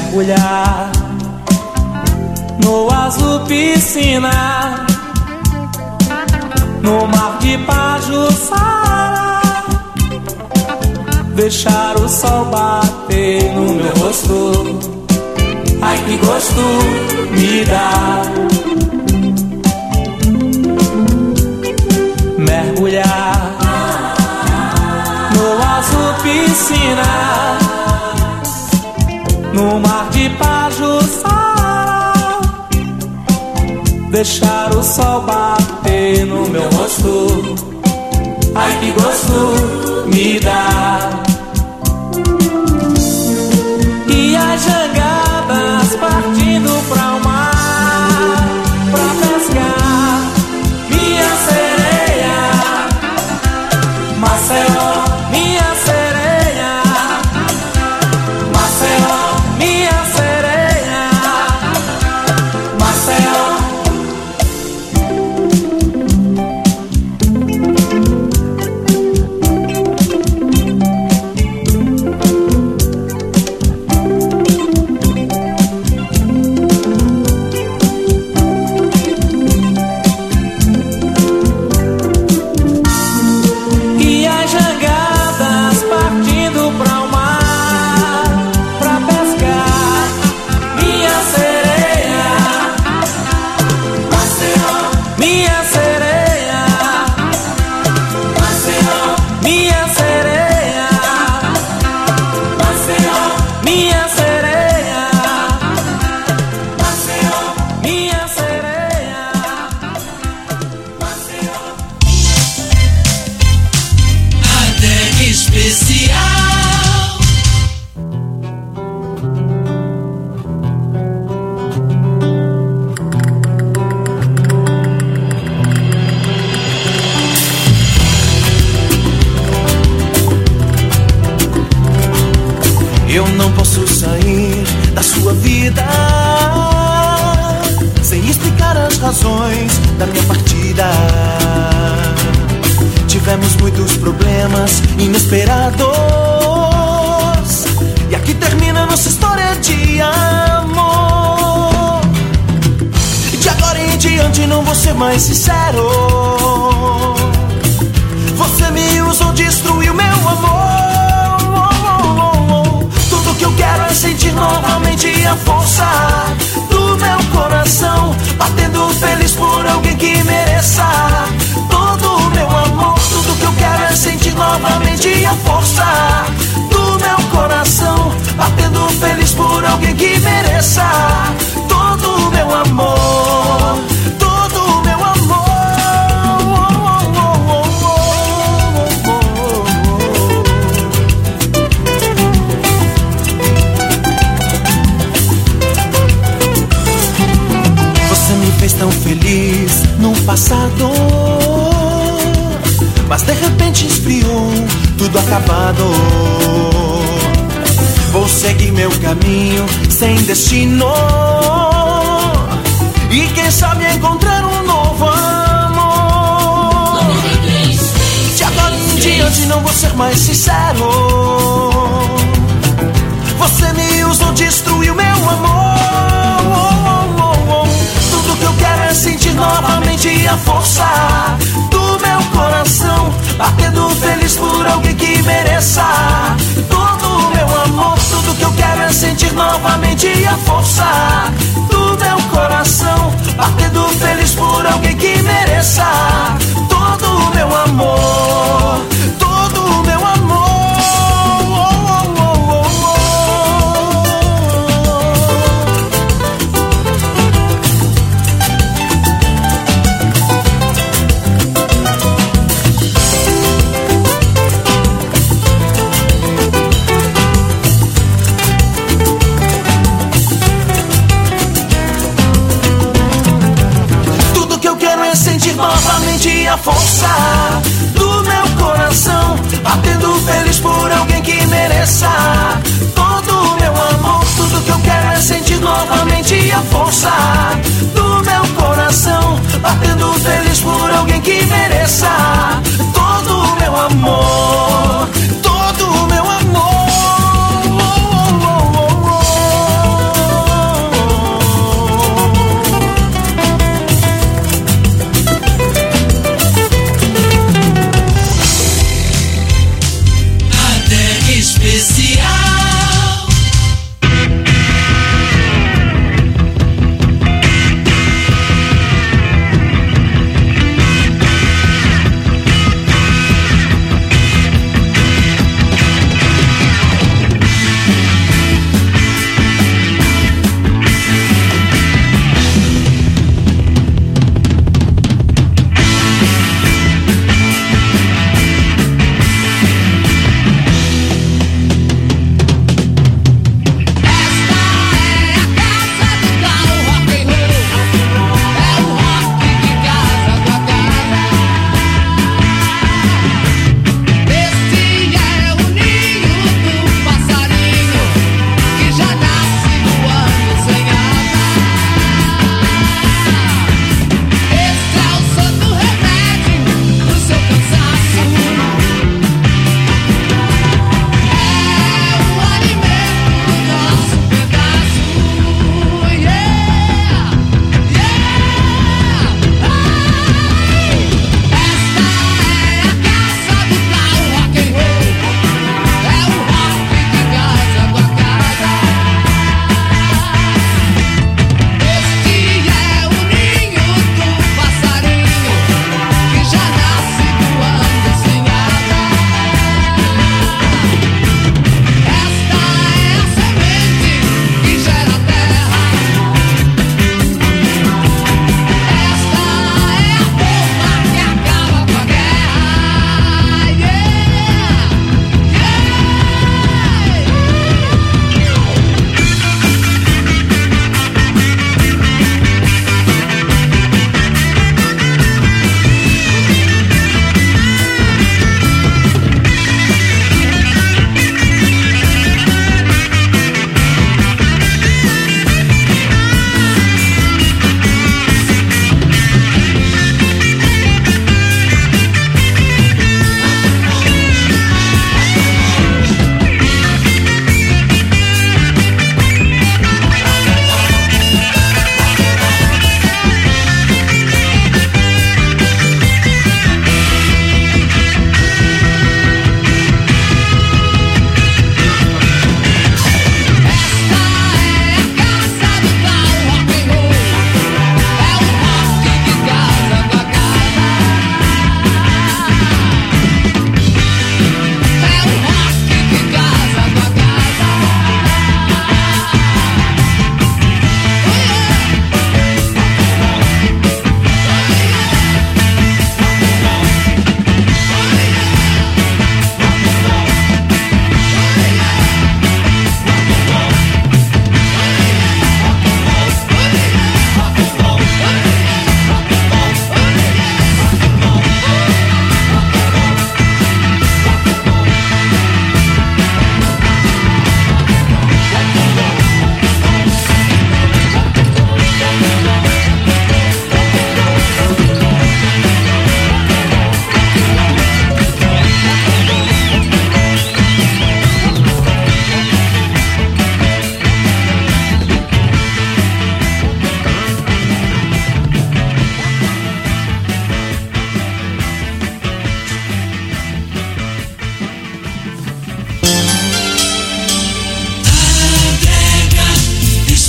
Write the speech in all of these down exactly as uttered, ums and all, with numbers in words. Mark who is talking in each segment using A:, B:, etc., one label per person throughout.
A: mergulhar no azul piscina, no mar de Pajuçara, deixar o sol bater no meu rosto. Ai, que gosto me dá mergulhar no azul piscina, no mar de Pajuçara, deixar o sol bater no meu rosto. Ai, que gosto me dá. E as jangadas partindo pra o mar, pra pescar minha sereia, Maceió, minha sereia, Maceió, minha sereia, Maceió.
B: Eu não posso sair da sua vida sem explicar as razões da minha partida. Tivemos muitos problemas inesperados e aqui termina nossa história de amor. De agora em diante não vou ser mais sincero. Você me usou, destruiu meu amor. Tudo que eu quero é sentir novamente a força do meu coração batendo feliz por alguém que mereça todo o meu amor. Tudo que eu quero é sentir novamente a força do meu coração batendo feliz por alguém que mereça todo o meu amor, todo o meu amor. Você me fez tão feliz no passado, mas de repente esfriou, tudo acabado. Vou seguir meu caminho sem destino e quem sabe encontrar um novo amor. De agora em diante não vou ser mais sincero. Você me usou, destruiu meu amor. Tudo que eu quero é sentir novamente a força do meu coração batendo feliz por alguém que mereça todo o meu amor. Tudo que eu quero é sentir novamente a força do meu coração batendo feliz por alguém que mereça todo o meu amor, todo o meu amor. Novamente a força do meu coração batendo feliz por alguém que mereça todo o meu amor. Tudo que eu quero é sentir novamente a força do meu coração batendo feliz por alguém que mereça todo o meu amor, todo o meu amor.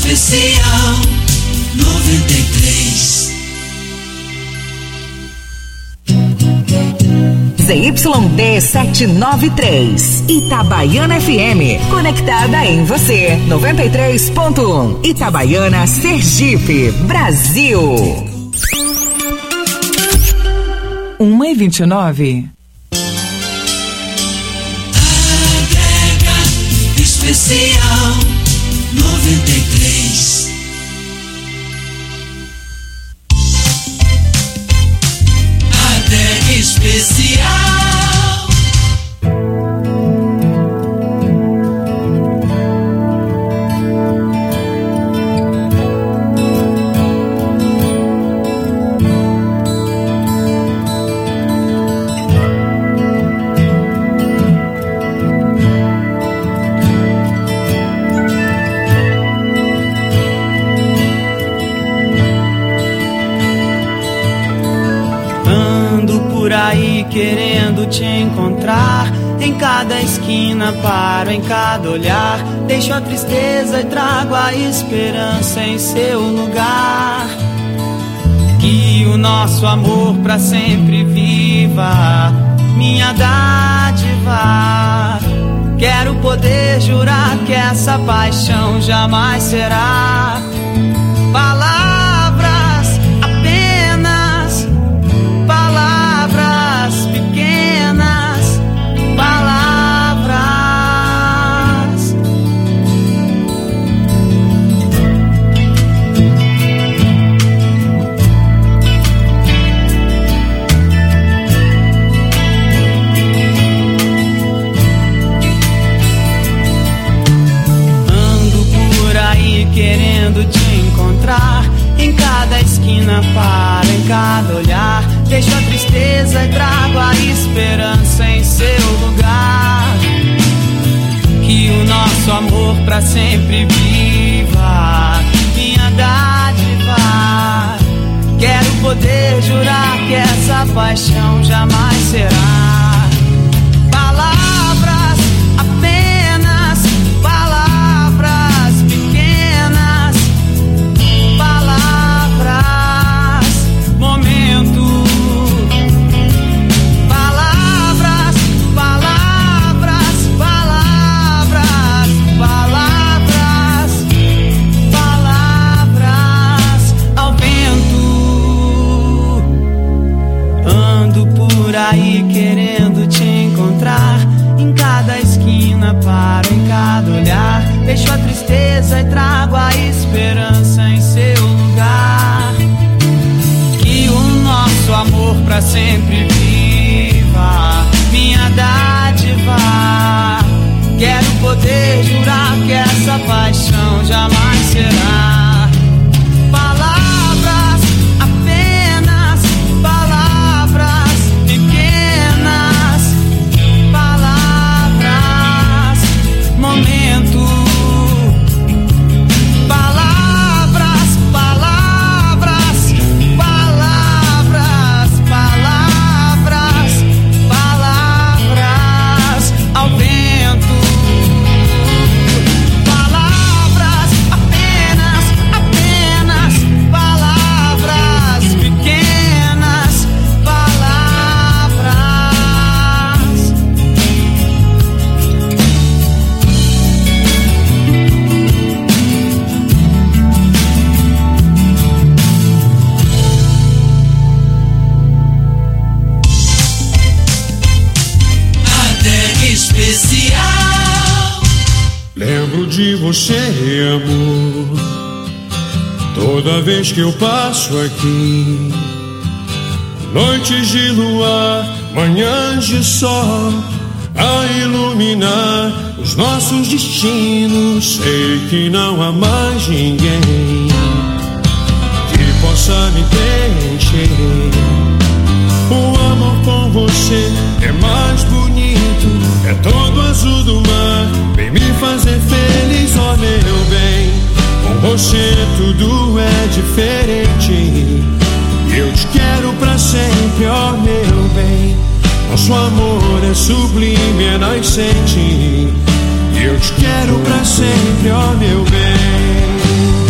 C: Especial noventa e três.
D: Z Y D setecentos e noventa e três, Itabaiana F M, conectada em você, noventa e três ponto um, Itabaiana, Sergipe, Brasil.
E: uma e vinte e nove.
C: Adega Especial noventa e três. Adega Especial.
F: Querendo te encontrar, em cada esquina paro, em cada olhar, deixo a tristeza e trago a esperança em seu lugar. Que o nosso amor pra sempre viva, minha dádiva. Quero poder jurar que essa paixão jamais será palavras, apenas palavras pequenas, palavras. Ando por aí querendo te encontrar, em cada esquina paro, em cada olhar, deixo a tristeza e trago a esperança em seu lugar. Que o nosso amor pra sempre viva, minha dádiva. Quero poder jurar que essa paixão jamais será palavras, apenas palavras pequenas, palavras, momento. Palavras, palavras, palavras, palavras, palavras ao vento. Ando por aí querendo te encontrar, em cada esquina paro, em cada olhar, deixo a tristeza e trago a esperança em seu lugar. Que o nosso amor pra sempre viva, minha dádiva. Quero poder jurar que essa paixão jamais será palavras, apenas palavras pequenas, palavras, momento. Palavras, palavras, palavras, palavras, palavras ao vento. Palavras, apenas, apenas palavras pequenas, palavras.
C: Adega Especial.
G: Lembro de você, amor, toda vez que eu passo aqui. Noites de luar, manhãs de sol, a iluminar os nossos destinos. Sei que não há mais ninguém que possa me preencher. O amor com você é mais bonito, é todo azul do mar, vem me fazer feliz, ó meu bem. Com você tudo é diferente, eu te quero pra sempre, ó meu bem. Nosso amor é sublime, é nascente, eu te quero pra sempre, ó meu bem.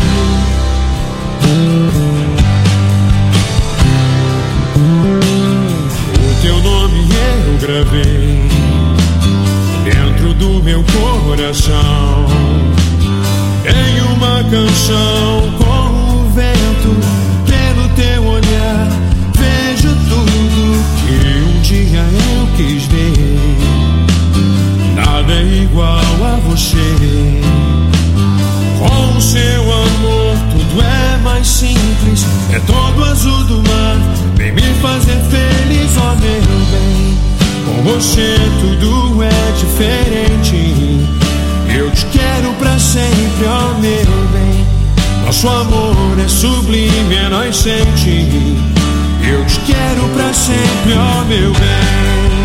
G: canção com o vento. Pelo teu olhar vejo tudo que um dia eu quis ver. Nada é igual a você. Com o seu amor tudo é mais simples. É todo azul do mar, vem me fazer feliz, ó meu bem. Com você tudo é diferente. Eu te quero pra sempre, ó meu bem. Nosso amor é sublime, é nascente. Eu te quero pra sempre, ó meu bem.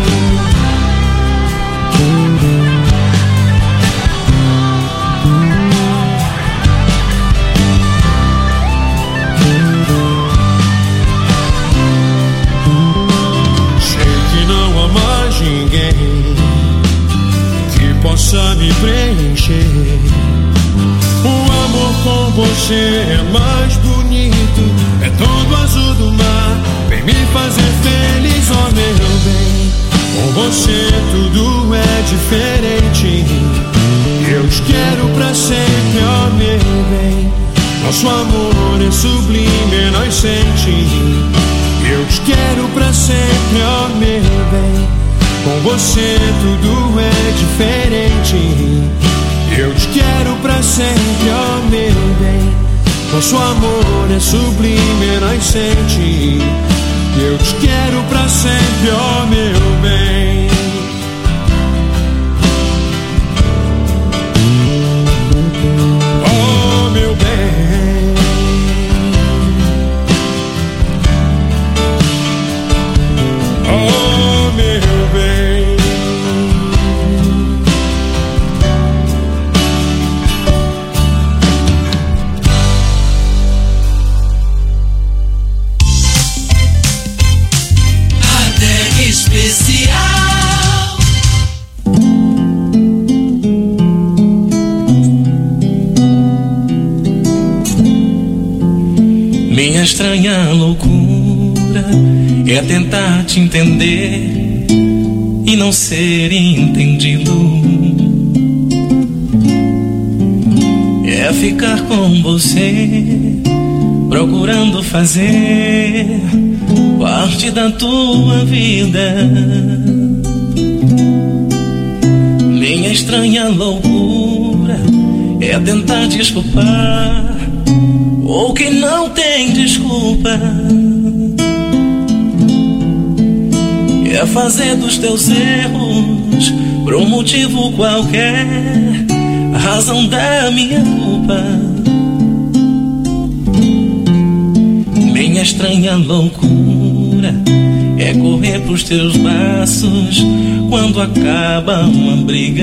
G: Ninguém que possa me preencher. O amor com você é mais bonito. É todo azul do mar, vem me fazer feliz, ó meu bem. Com você tudo é diferente. Eu te quero pra sempre, ó meu bem. Nosso amor é sublime, é nascente. Eu te quero pra sempre, ó meu bem. Com você tudo é diferente. Eu te quero pra sempre, ó meu bem. Nosso amor é sublime, é nascente. Eu te quero pra sempre, ó meu bem. Oh meu bem. Oh meu bem.
C: Adega Especial.
A: Minha estranha loucura é tentar te entender e não ser entendido. É ficar com você, procurando fazer parte da tua vida. Minha estranha loucura é tentar desculpar o que não tem desculpa. É fazer dos teus erros, por um motivo qualquer, a razão da minha culpa. Minha estranha loucura é correr pros teus braços quando acaba uma briga.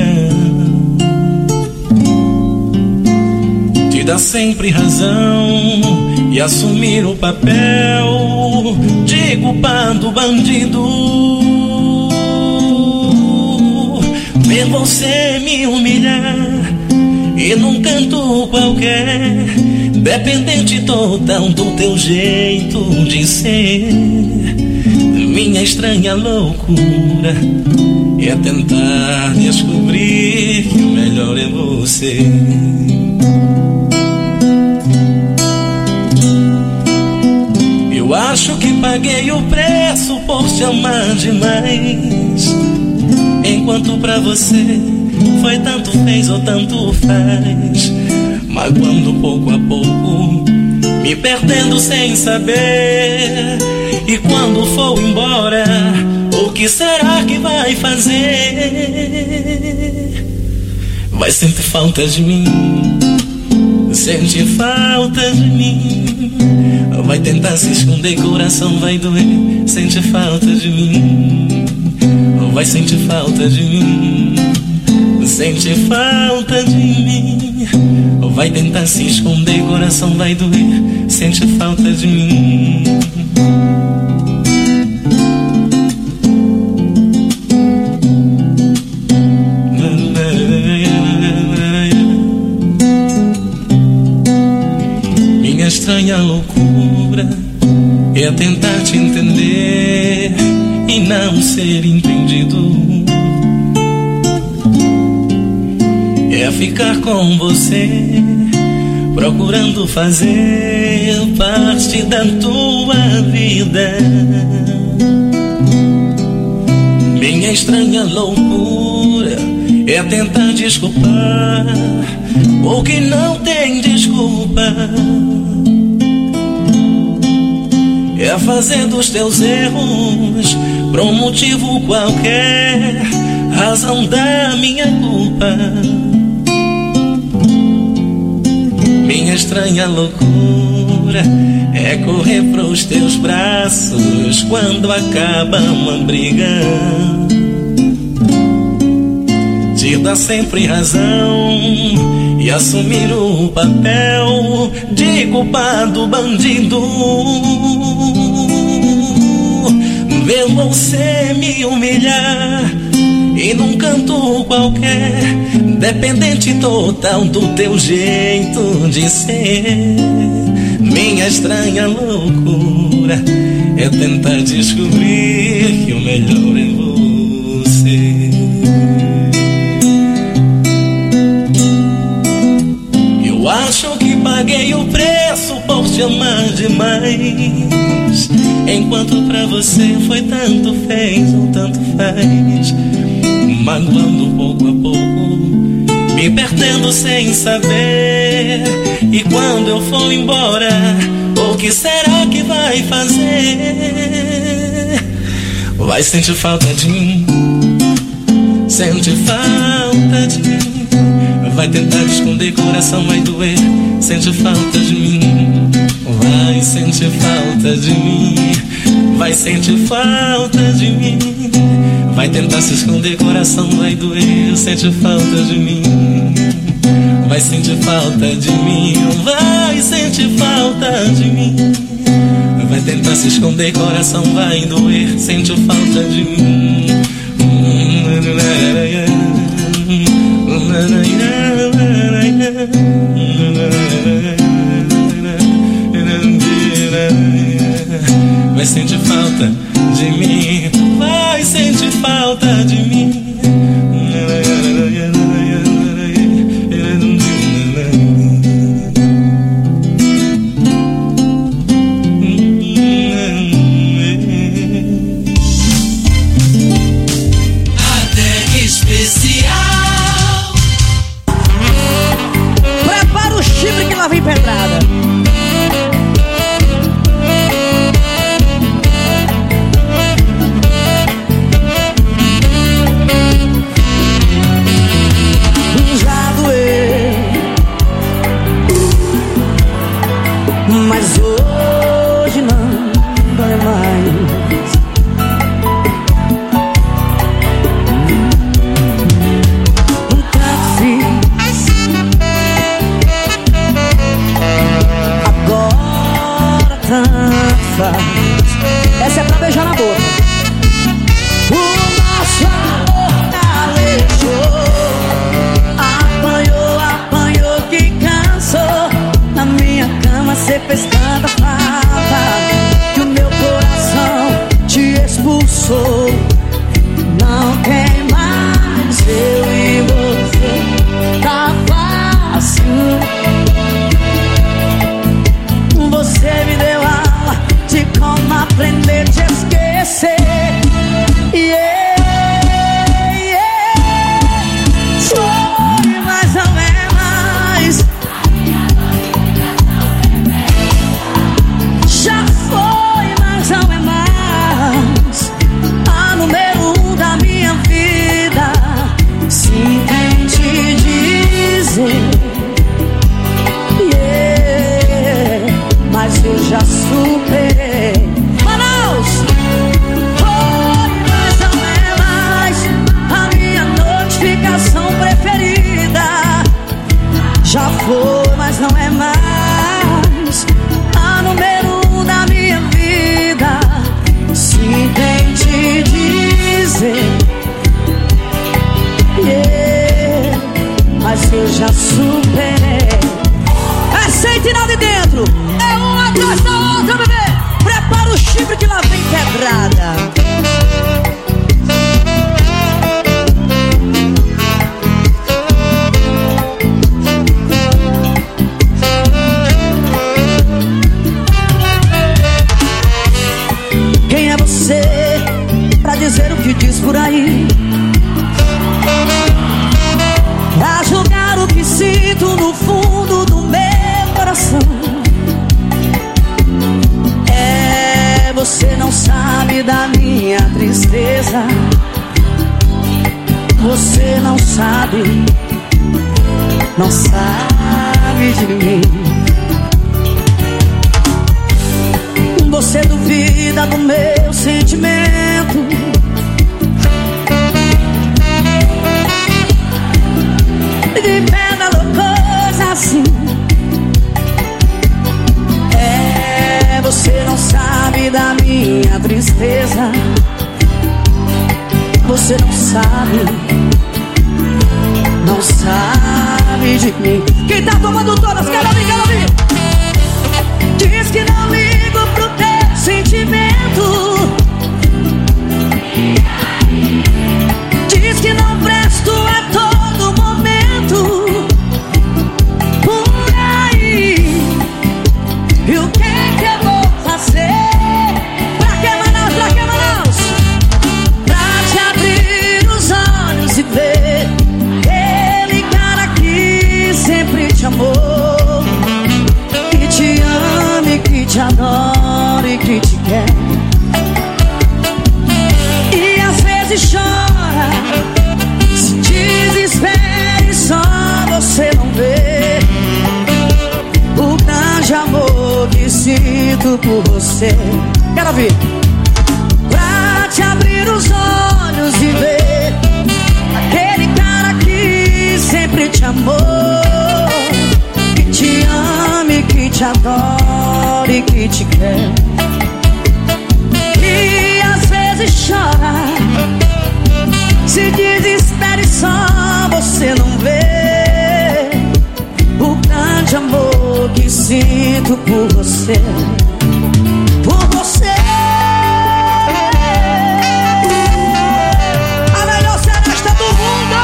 A: Te dar sempre razão e assumir o papel de culpado bandido. Ver você me humilhar e num canto qualquer, dependente total do teu jeito de ser. Minha estranha loucura é tentar descobrir que o melhor é você. Eu acho que paguei o preço por te amar demais, enquanto pra você foi tanto fez ou tanto faz. Mas quando pouco a pouco me perdendo sem saber, e quando for embora, o que será que vai fazer? Vai sentir falta de mim, sente falta de mim. Vai tentar se esconder, coração vai doer. Sente falta de mim, vai sentir falta de mim. Sente falta de mim. Vai tentar se esconder, coração vai doer. Sente falta de mim. Minha estranha loucura é tentar te entender e não ser entendido. É ficar com você, procurando fazer parte da tua vida. Minha estranha loucura é tentar desculpar o que não tem desculpa. É fazer dos teus erros por um motivo qualquer razão da minha culpa. Minha estranha loucura é correr pros teus braços quando acaba uma briga. Te dar sempre razão e assumir o papel de culpado bandido. Ver você me humilhar e num canto qualquer, dependente total do teu jeito de ser. Minha estranha loucura é tentar descobrir que o melhor é você. Eu acho que paguei o preço por te amar demais, enquanto pra você foi tanto fez ou tanto faz. Magoando pouco a pouco, me perdendo sem saber. E quando eu for embora, o que será que vai fazer? Vai sentir falta de mim, sente falta de mim. Vai tentar esconder, coração vai doer. Sente falta de mim, vai sentir falta de mim. Vai sentir falta de mim. Vai tentar se esconder, coração vai doer. Sente falta de mim, vai sentir falta de mim. Vai sentir falta de mim. Vai tentar se esconder, coração vai doer. Sente falta de mim. Vai sentir falta de mim. Vai sentir falta de mim.
C: Adega Especial.
H: Prepara o chifre que lá vem pedrada.
F: Mas hoje não dói mais. Nunca fiz, agora tanto faz.
H: Essa é pra beijar na boca.
F: O nosso amor calejou. Apanhou, apanhou que cansou. Na minha cama cê fez tanta falta que o meu coração te expulsou. Não tem mais eu e você. Tá fácil. Você me deu aula de como aprender a te esquecer. Yeah, yeah. Foi mais ou menos.
H: não sabe de mim. Você duvida do meu sentimento, de pedra coisa assim. É, você não sabe da minha tristeza. Você não sabe, não sabe de mim. Quem tá tomando todas, quero ouvir, quero ouvir. Diz que não ligo pro teu sentimento. Diz que não presto a todo momento. Por aí. E o que que eu vou fazer? Pra que Manaus, pra que Manaus? Pra te abrir os olhos e ver aquele cara que sempre te amou, que te ama, que te adora e que te quer. E às vezes chora, se desespera e só você não vê o grande amor que sinto por você. Quero ouvir. Pra te abrir os olhos e ver aquele cara que sempre te amou, que te ama e que te adora e que te quer. E às vezes chora, se desespera e só você não vê o grande amor que sinto por você. Por você. A melhor seresta do mundo.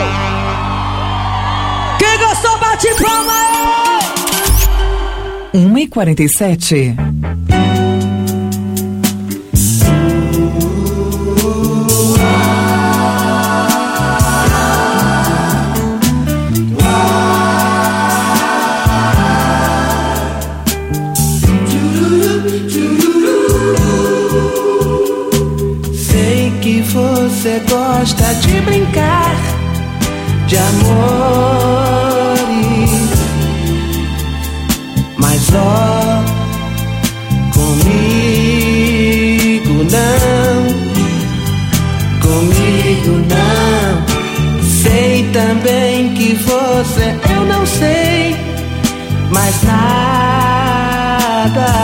H: Quem gostou bate palma aí.
E: uma e quarenta e sete.
F: Sei que você gosta de brincar de amores, mas ó, comigo não, comigo não. Sei também que você, eu não sei mais nada.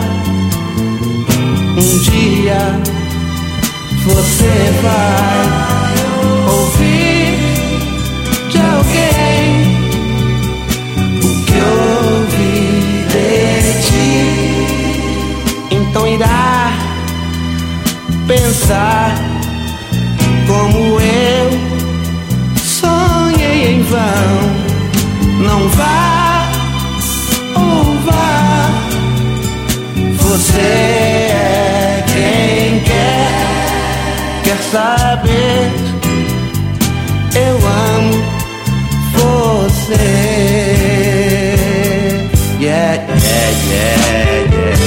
F: Um dia você vai ouvir de alguém o que ouvi de ti. Então irá pensar como eu sonhei em vão. Não vá ou vá, você é quem quer, quer saber. Eu amo você. Yeah, yeah, yeah, yeah.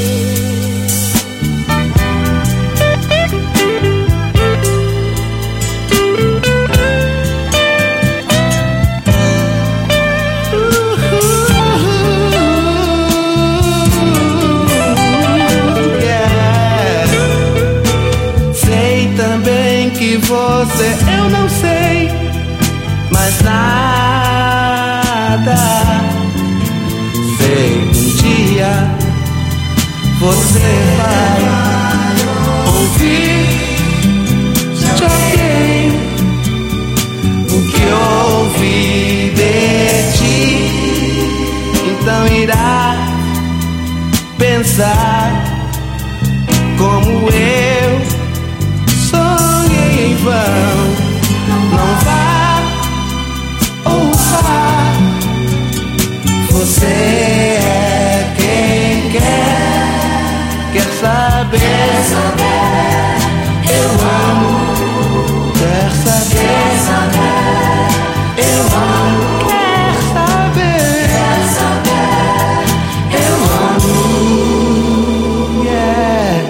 F: Você, eu não sei mais nada. Sei que um dia você vai ouvir de alguém o que ouvi de ti. Então irá pensar como eu em vão. Não vá ou vá, você é quem quer, quer saber, quer saber. Eu amo, quer saber, quer saber. Eu amo, quer saber, quer saber. Eu amo, yeah.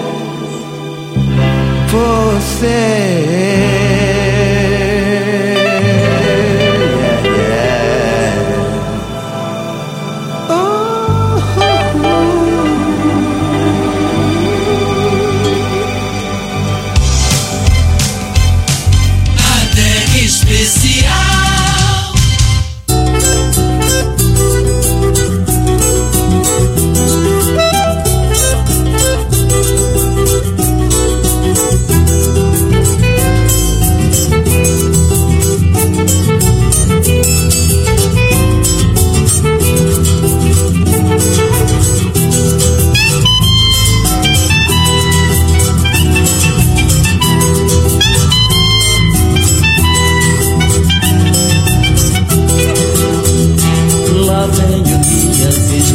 F: Você.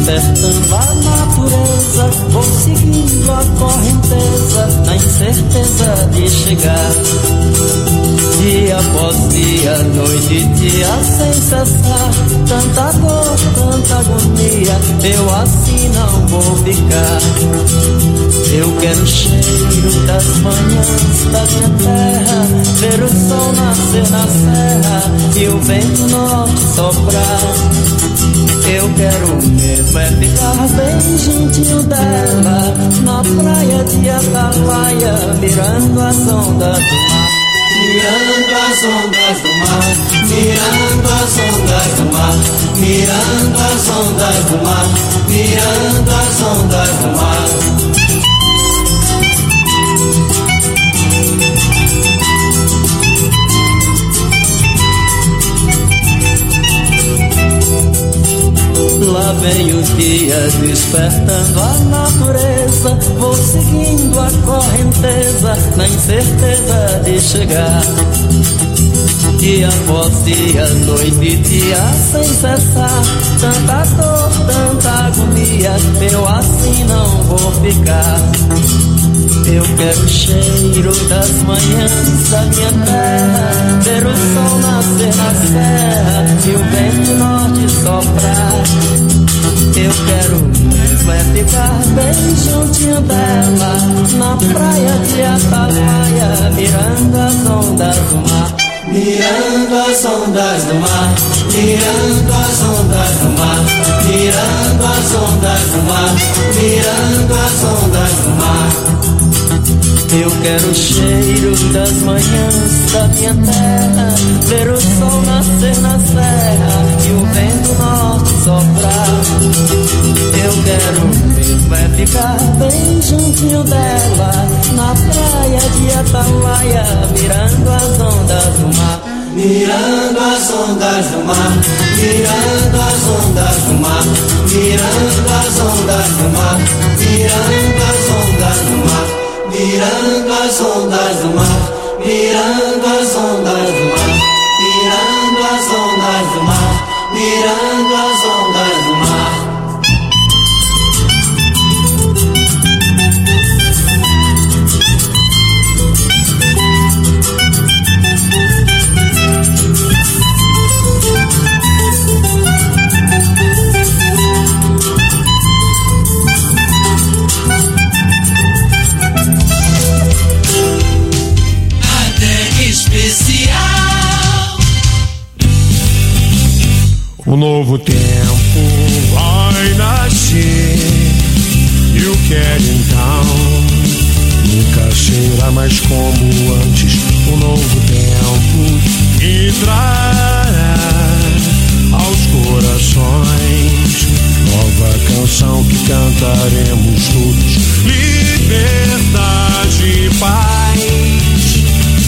I: despertando a natureza, vou seguindo a correnteza, na incerteza de chegar. Dia após dia, noite e dia sem cessar, tanta dor, tanta agonia, eu assim não vou ficar. Eu quero o cheiro das manhãs da minha terra, ver o sol nascer na serra e o vento norte soprar. Eu quero mesmo é ficar bem juntinho dela, na praia de Atalaia, mirando as ondas do mar. Mirando as ondas do mar, mirando as ondas do mar, mirando as ondas do mar, mirando as ondas do mar. Lá vem o dia despertando a natureza, vou seguindo a correnteza, na incerteza de chegar. Dia após dia, noite e dia sem cessar, tanta dor, tanta agonia, eu assim não vou ficar. Eu quero o cheiro das manhãs da minha terra, ver o sol nascer na serra e o vento norte soprar. Eu quero mesmo é ficar bem juntinho dela, na praia de Atalaia, mirando as ondas do mar. Mirando as ondas do mar, mirando as ondas do mar, mirando as ondas do mar, mirando as ondas do mar. Eu quero o cheiro das manhãs da minha terra, ver o sol nascer na serra e o vento norte soprar. Eu quero mesmo é ficar bem juntinho dela, na praia de Atalaia, mirando as ondas do mar. Mirando as ondas do mar, mirando as ondas do mar, mirando as ondas do mar, mirando as ondas do mar. Mirando as ondas do mar, mirando as ondas do mar, mirando as ondas do mar, mirando as ondas do mar.
G: Um novo tempo vai nascer, eu quero então nunca cheira mais como antes. Um novo tempo entrará aos corações, nova canção que cantaremos todos, liberdade e paz,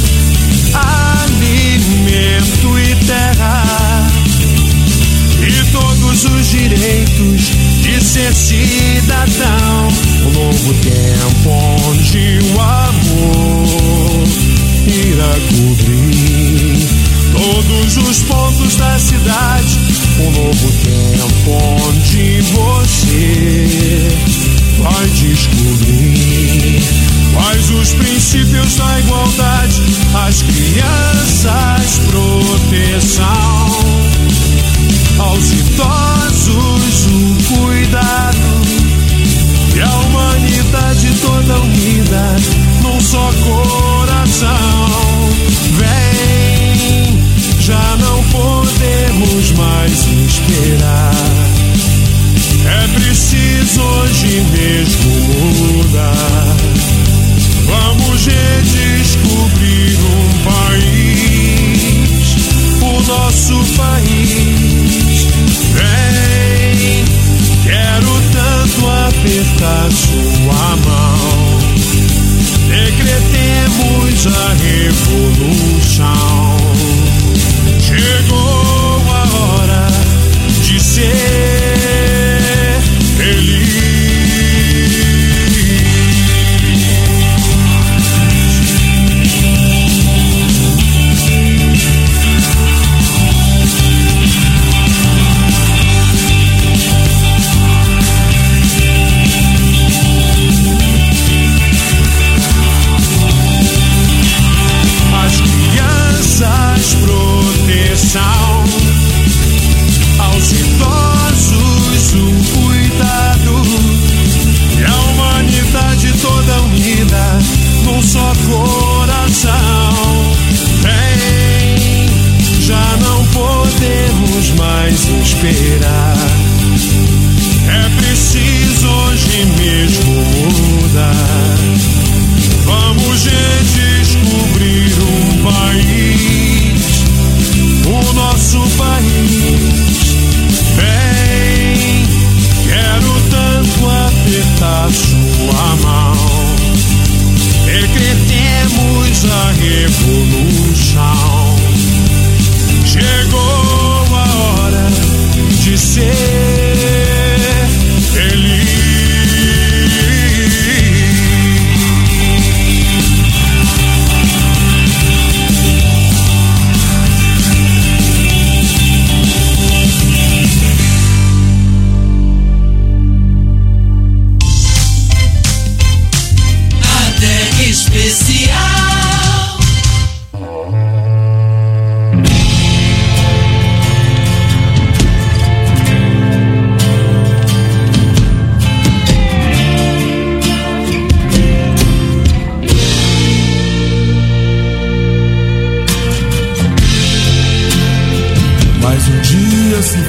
G: alimento e terra, e todos os direitos de ser cidadão. Um novo tempo onde o amor irá cobrir todos os pontos da cidade. Um novo tempo onde você vai descobrir quais os princípios da igualdade, as crianças, proteção, aos idosos o cuidado, e a humanidade toda unida num só coração. Vem, já não podemos mais esperar, é preciso hoje mesmo mudar. Vamos redescobrir um país, o nosso país. Vem, quero tanto apertar sua mão, decretemos a revolução. Chegou a hora de ser feliz.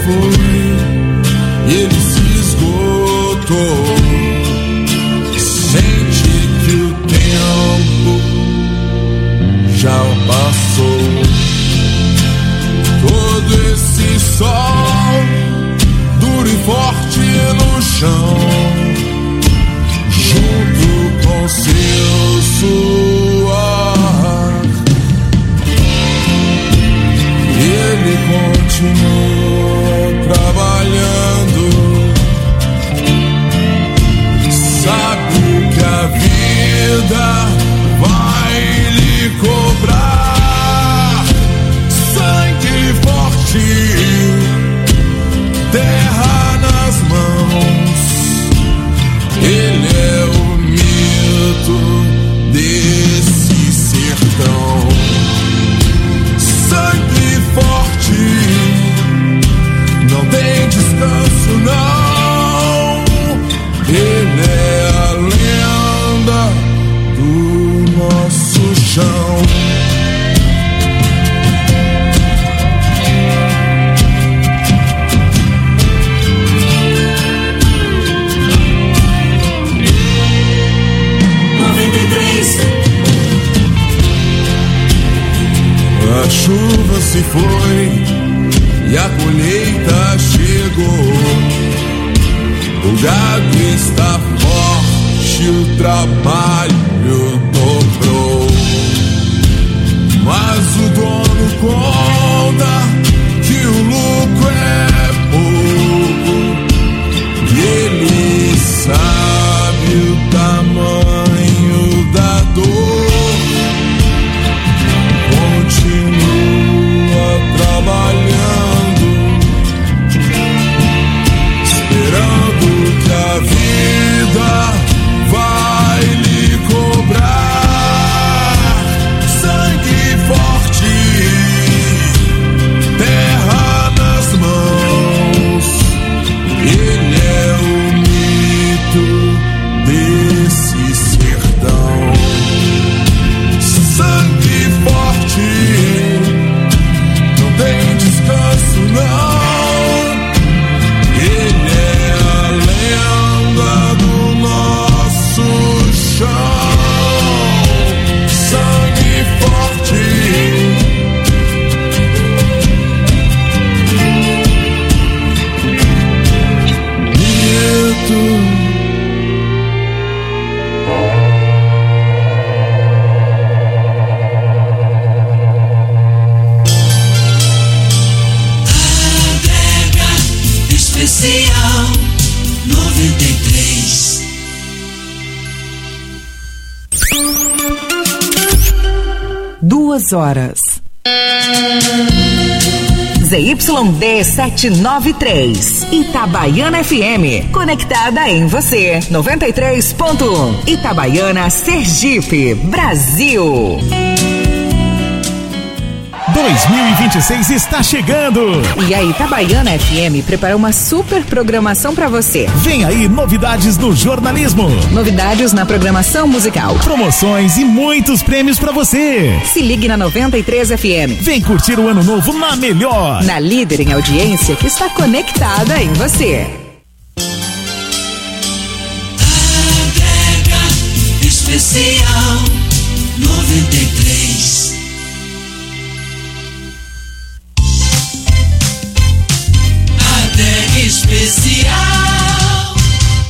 G: foi e ele se esgotou. Sente que o tempo já passou. Todo esse sol duro e forte no chão, junto com seu suor, ele continua trabalhando. Sabe que a vida vai lhe cobrar sangue forte, terra nas mãos. Ele é o mito desse sertão. Sangue forte, não tem descanso não. Ele é a lenda do nosso chão. A chuva se foi e a colheita chegou. O gado está forte, o trabalho dobrou. Mas o dono conta que o lucro é pouco, e ele sabe o tamanho da dor. Continua trabalhando, esperando que a vida vai lhe cobrar sangue forte, terra nas mãos. Ele é o mito desse sertão. Sangue forte, não tem descanso não. Ele é a lenda do nosso chão. Sangue forte, mito.
C: Especial noventa e três.
D: Duas horas. Z Y D setecentos e noventa e três, Itabaiana F M, conectada em você. noventa e três ponto um, Itabaiana, Sergipe, Brasil.
J: dois mil e vinte e seis está chegando.
D: E a Itabaiana F M preparou uma super programação para você.
J: Vem aí novidades no jornalismo,
D: novidades na programação musical,
J: promoções e muitos prêmios para você.
D: Se ligue na noventa e três F M.
J: Vem curtir o ano novo na melhor,
D: na líder em audiência que está conectada em você.
C: Adega Especial noventa e três. Especial.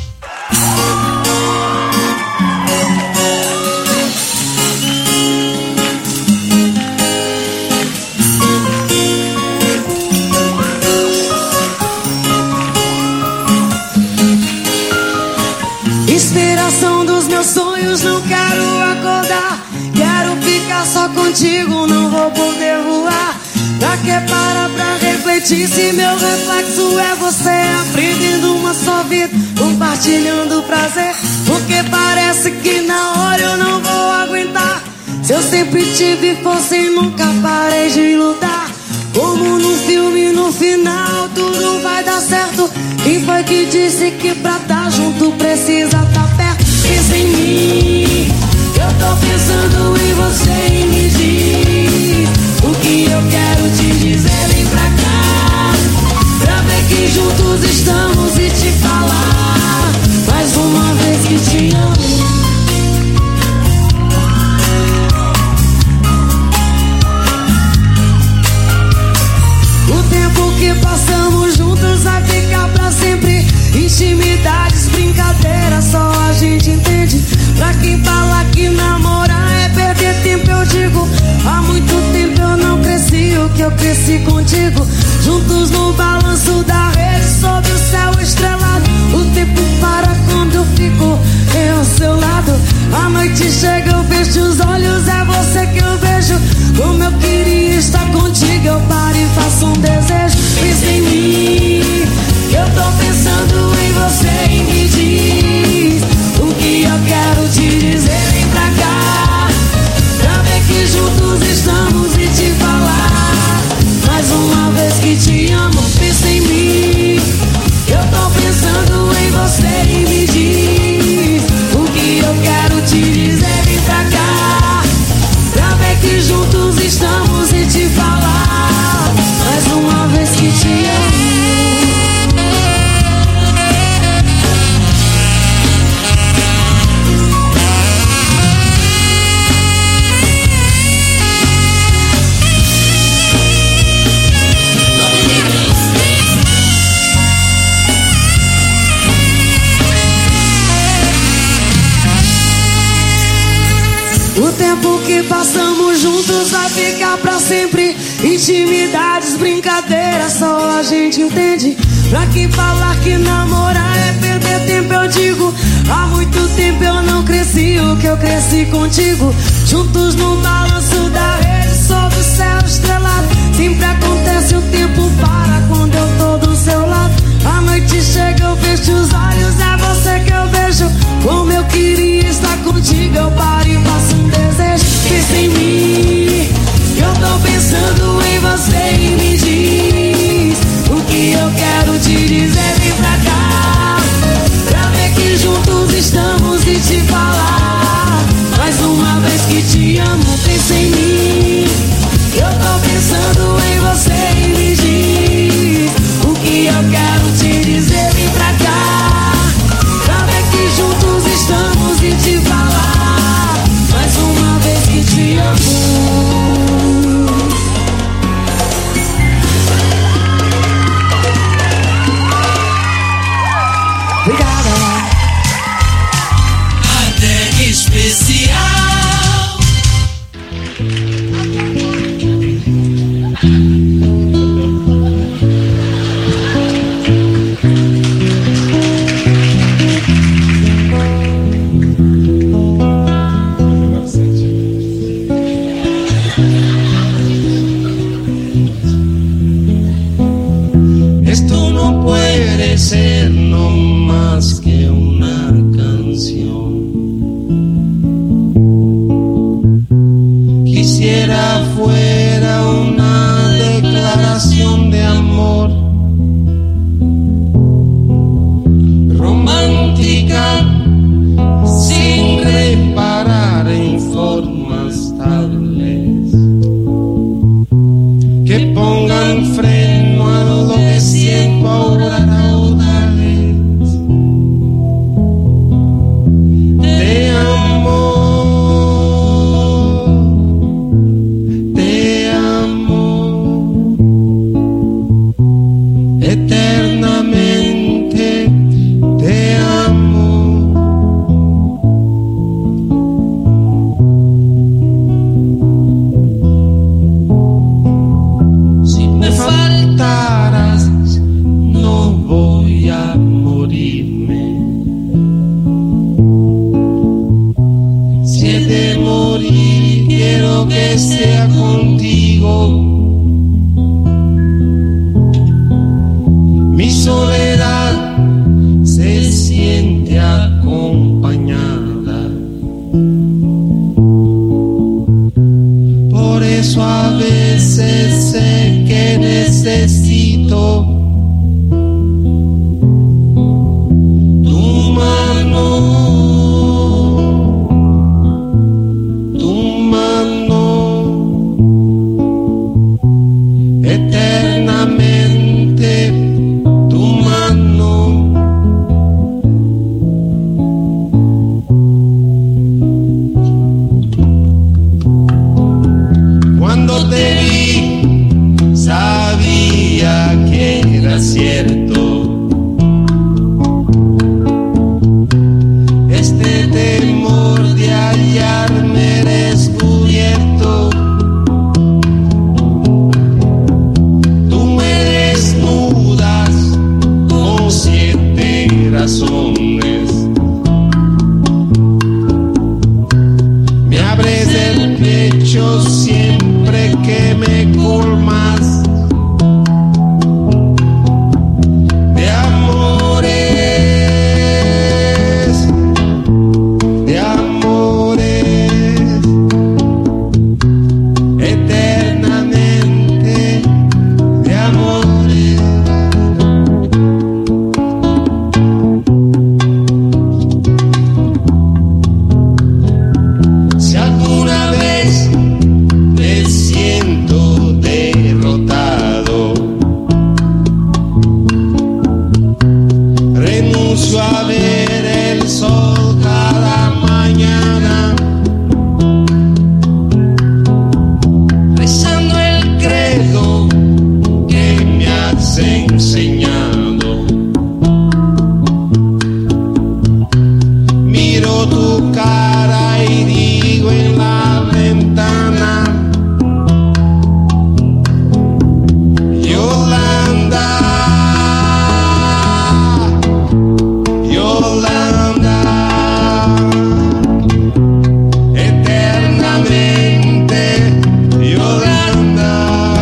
H: Inspiração dos meus sonhos, não quero acordar. Quero ficar só contigo, não vou poder voar. Pra que para pra refletir se meu reflexo é você? Aprendendo uma só vida, compartilhando prazer. Porque parece que na hora eu não vou aguentar. Se eu sempre tive força e nunca parei de lutar. Como num filme, no final tudo vai dar certo. Quem foi que disse que pra tá junto precisa tá perto? Pensa em mim, eu tô pensando em você e me diz o que eu quero te dizer. Vem pra cá, pra ver juntos estamos e te falar mais uma vez que te amo. O tempo que passamos juntos vai ficar pra sempre. Intimidades, brincadeiras, só a gente entende. Pra quem fala que namorar é perder tempo, eu digo, há muito tempo eu não cresci o que eu cresci contigo. Juntos no balanço da rede, sob o céu estrelado. O tempo para quando eu fico ao seu lado. A noite chega, eu fecho os olhos, é você que eu vejo. Como eu queria estar contigo, eu paro e faço um desejo. Pensa em mim, eu tô pensando em você e me diz o que eu quero te dizer. Vem pra cá, pra ver que juntos estamos e te falar mais uma vez que te amo. Pensa em mim, eu tô pensando em você e me diz o que eu quero te dizer. Vem pra cá, pra ver que juntos estamos e te falar mais uma vez que te amo. O tempo que passamos juntos vai ficar pra sempre. Intimidades, brincadeiras, só a gente entende. Pra quem falar que namorar é perder tempo, eu digo, há muito tempo eu não cresci o que eu cresci contigo. Juntos no balanço da rede, sob o céu estrelado. Sempre acontece, o tempo para quando eu tô do seu lado. A noite chega, eu fecho os olhos, é você que eu vejo. Como eu queria estar contigo, eu paro e faço um desejo. Pensa em mim, eu tô pensando em você e me diz o que eu quero te dizer. Vem pra cá, pra ver que juntos estamos e te falar mais uma vez que te amo. Pensa em mim, eu tô pensando em você e me diz o que eu quero te dizer. Vem pra cá, pra ver que juntos estamos e te falar mais uma vez que te amo. Obrigada.
C: Até especial.
A: Esto no puede ser no más que una canción. Quisiera fuera una declaración de amor romántica, sin reparar en formas tables que pongan freno a lo que siento ahora, raudales de amor, de amor, eternamente te amo. Si me faltaras, no voy a morirme. Si he de morir, quiero que sea contigo. Mi soledad se siente acompañada. Por eso a veces sé que necesito tu mano, tu mano, eternamente tu
K: ilusiones. Me abres el pecho siempre que me colmas de amores, de amores, eternamente de amores. Si alguna vez me siento derrotado, renuncio a ver el sol cada mañana, rezando el credo que me has enseñado. Miro tu cara y digo en la ventana: Yolanda, Yolanda, eternamente Yolanda,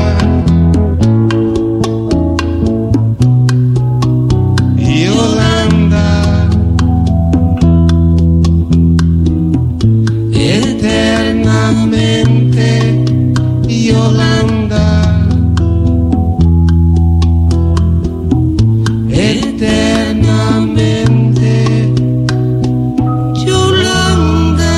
K: Yolanda, eternamente Yolanda, eternamente Yolanda.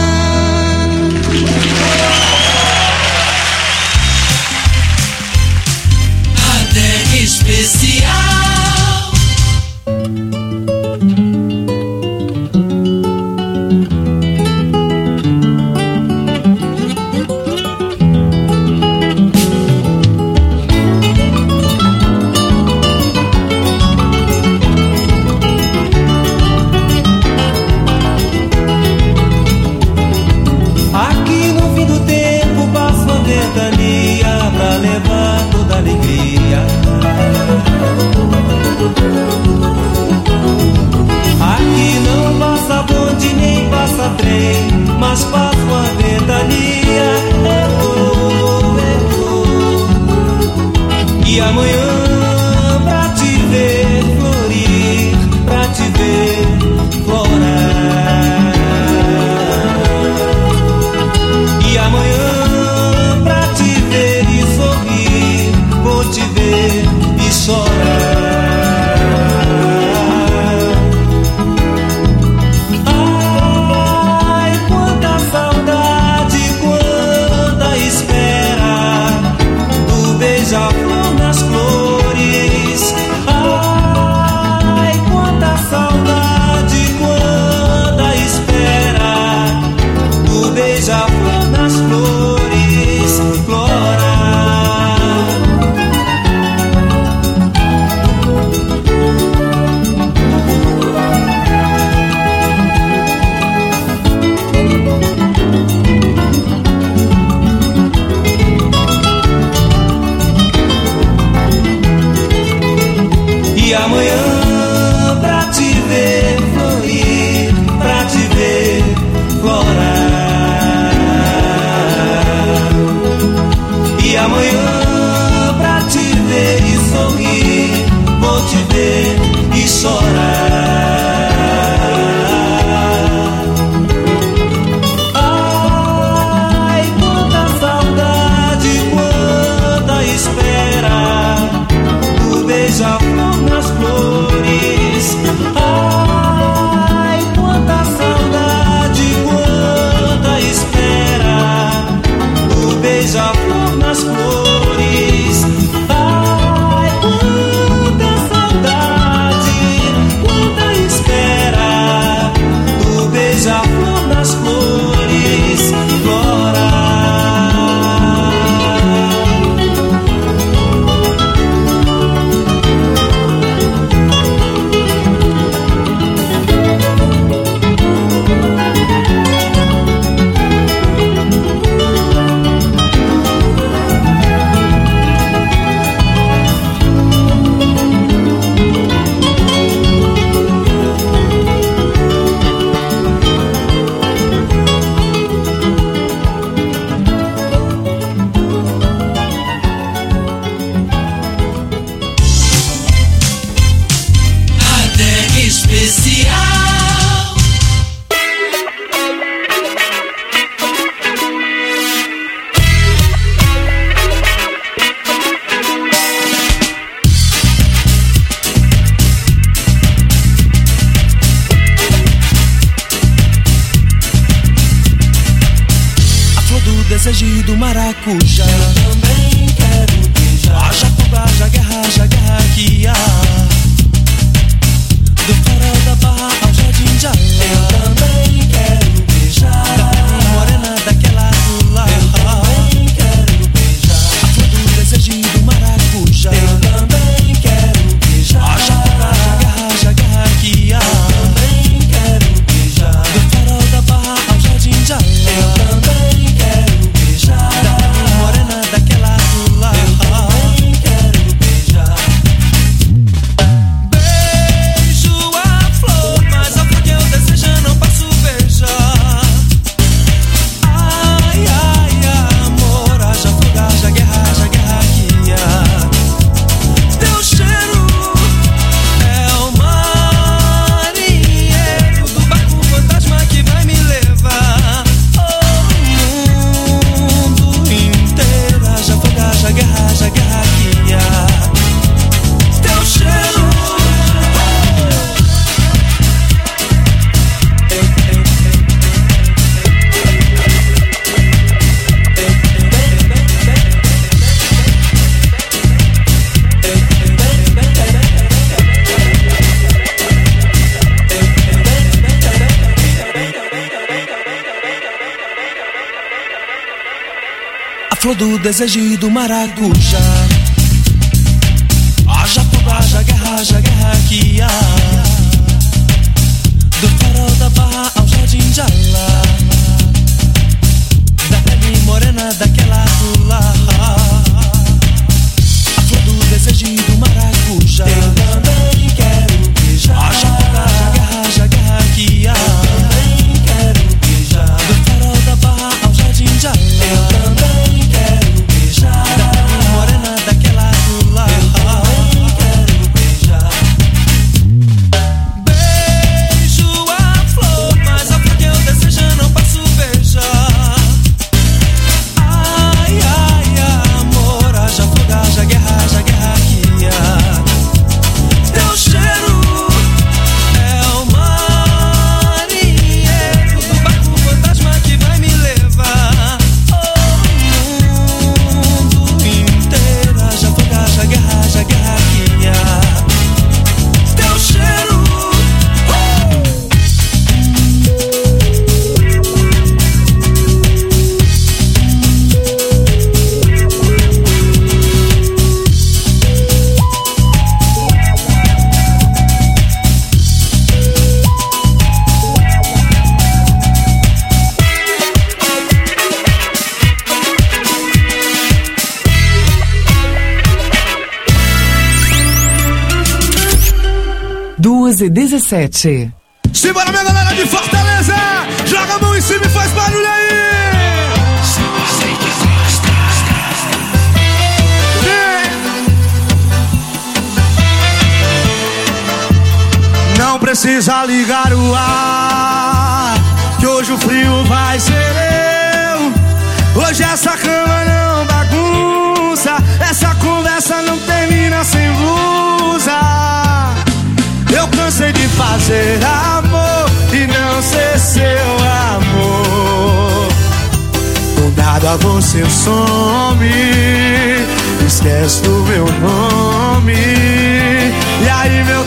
C: Até especial.
L: Aqui no fim do tempo passo a ventania pra levar toda alegria. Aqui não passa bonde nem passa trem, mas passo a ventania. Oh, oh, oh. E amanhã pra te ver florir, pra te ver florar. E amanhã pra te ver e sorrir, vou te ver e chorar. Ai, quanta saudade
F: desejo do maracujá.
L: Eu também quero beijar.
F: Haja fogo, haja guerra, haja guerra que há. Do farol da Barra ao Jardim de Alá.
L: Eu também quero beijar.
F: Da pele morena daquela lula.
L: Eu também quero beijar.
F: A flor do desejo do maracujá.
L: Eu também quero beijar.
F: Haja fogo, haja guerra, haja guerra que há.
L: Eu também quero beijar.
F: Do farol da Barra ao Jardim de Alá.
L: Eu também quero beijar.
F: Da pele morena daquela lula.
L: Eu também quero beijar.
F: Beijo a flor, mas a flor que eu desejo eu não posso beijar. Ai, ai, amor, haja fogo, haja guerra, haja guerra que há. Teu cheiro é o marinheiro do barco fantasma que vai me levar ao mundo inteiro. Haja fogo, haja guerra, haja guerra que há. Teu cheiro. A flor do desejo do maracujá. Haja fogo, haja guerra, haja guerra que há. Do farol da Barra ao Jardim de Alá. Da pele morena daquela lula. A flor do desejo do maracujá.
L: Eu também quero beijar.
F: Haja fogo, haja guerra, haja guerra que há.
L: Eu também quero beijar.
F: Do farol da Barra ao Jardim de Alá.
L: Eu também quero beijar.
F: Da pele morena daquela lula.
L: Eu também quero beijar.
F: Beijo a flor, mas a flor que eu desejo eu não posso beijar. Ai, ai, amor, haja fogo, haja guerra, haja guerra que há. Teu cheiro é o marinheiro do barco fantasma que vai me levar ao mundo inteiro. Haja fogo, haja guerra, haja guerra que há. Teu cheiro.
E: Duas e dezessete.
M: Simbora, minha galera de Fortaleza! Joga a mão em cima e faz barulho aí! Não precisa ligar o ar, que hoje o frio vai ser eu. Hoje essa cama não bagunça, essa conversa não termina sem blusa. Eu cansei de fazer amor e não ser seu amor. Com dado a você some, esquece do meu nome. E aí meu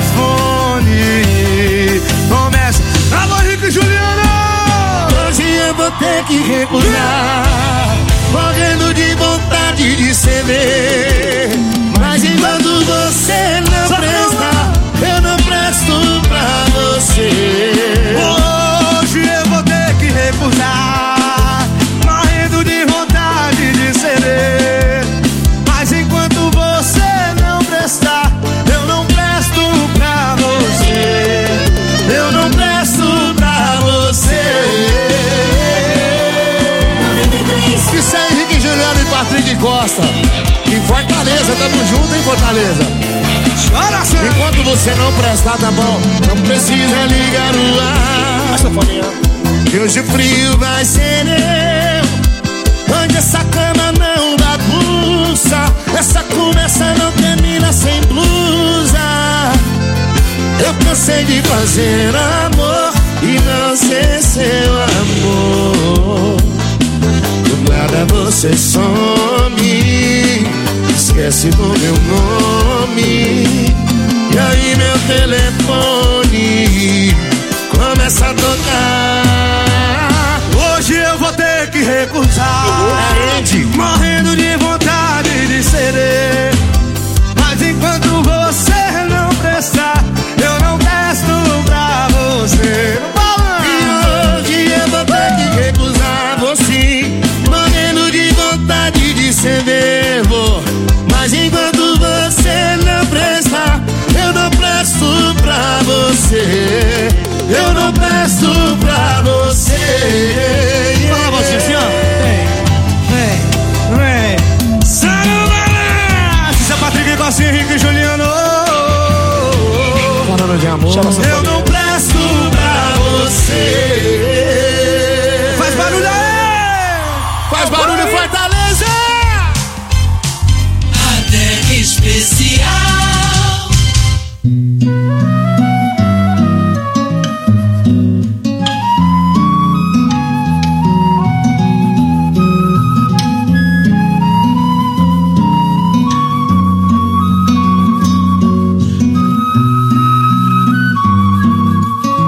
M: telefone começa. Alô, Rico e Juliana! Hoje eu vou ter que recusar, morrendo de vontade de ceder. Mas enquanto você não presta, eu não presto pra você. Hoje eu vou ter que recusar, morrendo de vontade de ceder. Mas enquanto você não prestar, eu não presto pra você. Eu não presto pra você. Isso é Henrique Juliano e Patrick Costa. Em Fortaleza, tamo junto em Fortaleza. Enquanto você não prestar, tá bom, não precisa ligar o ar. Que hoje o frio vai ser eu. Onde essa cama não bagunça, essa conversa não termina sem blusa. Eu cansei de fazer amor e não ser seu amor. nada você some, esquece do meu nome. E aí meu telefone começa a tocar.
B: Hoje eu vou ter que recusar, morrendo de vontade de ceder. Mas enquanto você não prestar, eu não presto pra você.
M: E hoje eu vou ter que recusar você, morrendo de vontade de ceder. Mas enquanto você não prestar, eu não presto pra você. Eu não presto pra você.
B: Fala você assim, ó. Vem, vem, vem. Sarabá! Isso é Patrick Cocinha, Henrique e Juliano.
N: Falando de amor.
B: Eu não presto pra você. Faz barulho aí!
M: Faz barulho